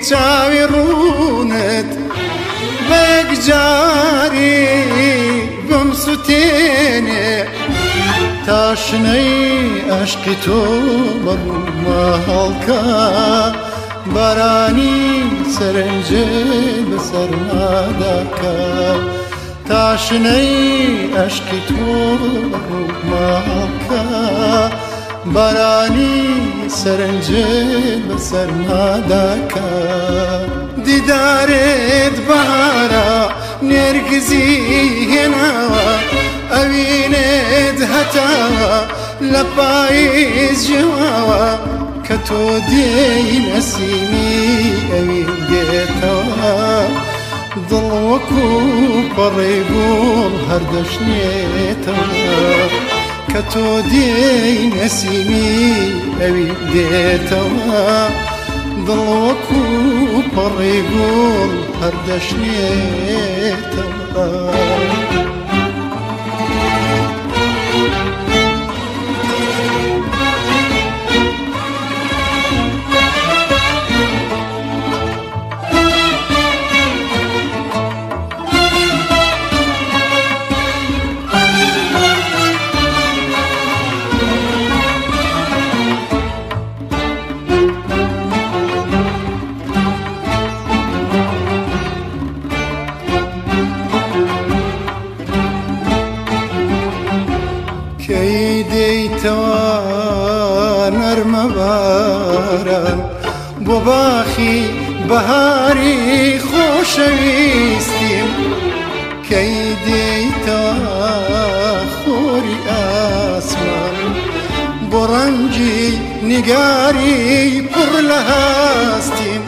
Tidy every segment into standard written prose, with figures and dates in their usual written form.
چاوی ڕوونت بە یەکجاری بمسوتێنێ تاشنەی عەشقی تۆ بەڕوومە هەڵکە بارانی سەرنجێ بەسەرما دەکە تاشنەی عەشقی تۆ بەڕوومە هەڵکە بارانی سەرنجێ بەسەرما دەکە دیدارێت بەهارە نێرگزی هێناوە ئەوینێت هەتاوە لە پاییز ژێواوە کە تۆ دێی نەسیمی ئەوین دێتەوە دڵ وەکو پەڕەی گوڵ هەردەشنێتەوە کە تۆ دێی نەسیمی ئەوین دێتەوە دڵ وەکو پەڕەی گوڵ هەردەشنێتەوە کەی دەیتەوە نەرمە باران بۆ باخی بەهاری خۆشەویستیم کەی دەیتەوە خۆری ئاسمان بۆ ڕەنگی نیگاری پڕ لە هاستیم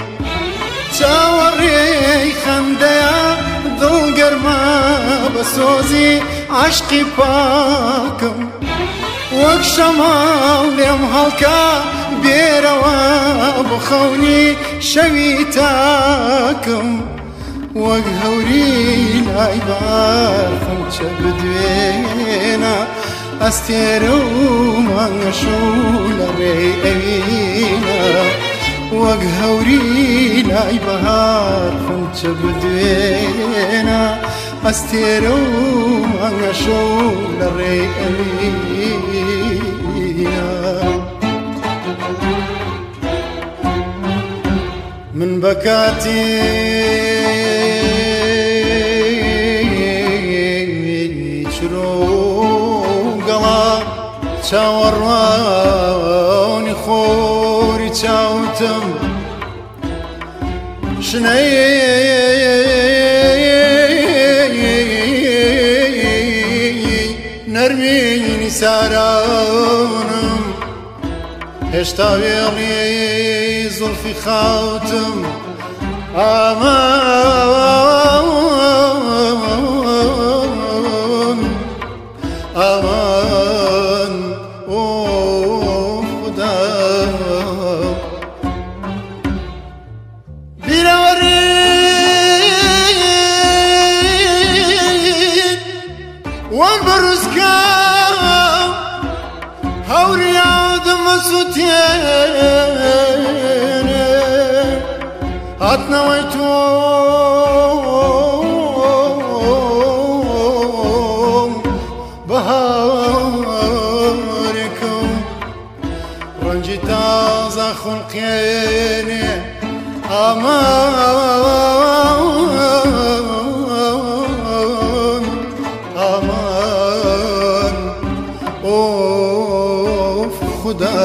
چاوەڕێی خەندەیە دڵگەرمە بە سۆزی عەشقی پاکم وەک شەماڵ لێم هەڵکە بێرەوە بخەونی شەوی تاکم وەک هەوری لای بار خەمچە بدوێنە ئەستێرە و مانگە شوو لە ڕێی ئەوینە وەک هەوری لای بەهار خەمچە بدوێنە ئەستێرە و مانگە شەو لە ڕێی ئەوینە من بە کاتی چرۆ گەڵا چاوەڕوانی خۆری چاوتم شنەی نەرمینی سارانم هێشتا وێڵی زولفی خاوتم ئامان ئامان ئۆ خدا بیرەوەرێت وەک بەروزکە هەوریادمە سوتێنێ هاتنەوەی تۆ بەهارێکم ڕەنگی تازە خوڵقێنێ ئامان ئامان ئۆف خدا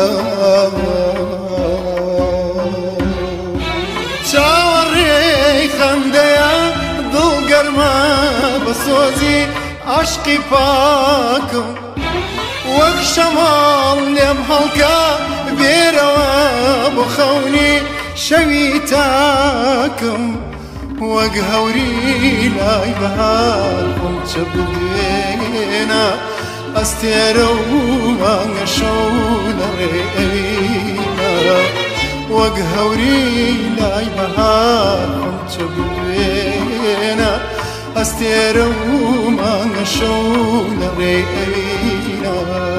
چاوەڕێی خەندەیە دڵگەرمە بە سۆزی عەشقی پاکم وەک شەماڵ لێم هەڵکە بێرەوە بۆ خەونی شەوی تاکم وەک هەوری لای بەهار خۆمچە بدوێنە ئەستێرە و مانگە شەو لە ڕێی ئەوینە وەک هەوری لای بەهار خۆمچە بدوێنە ئەستێرە و مانگە شەو لە ڕێی ئەوینە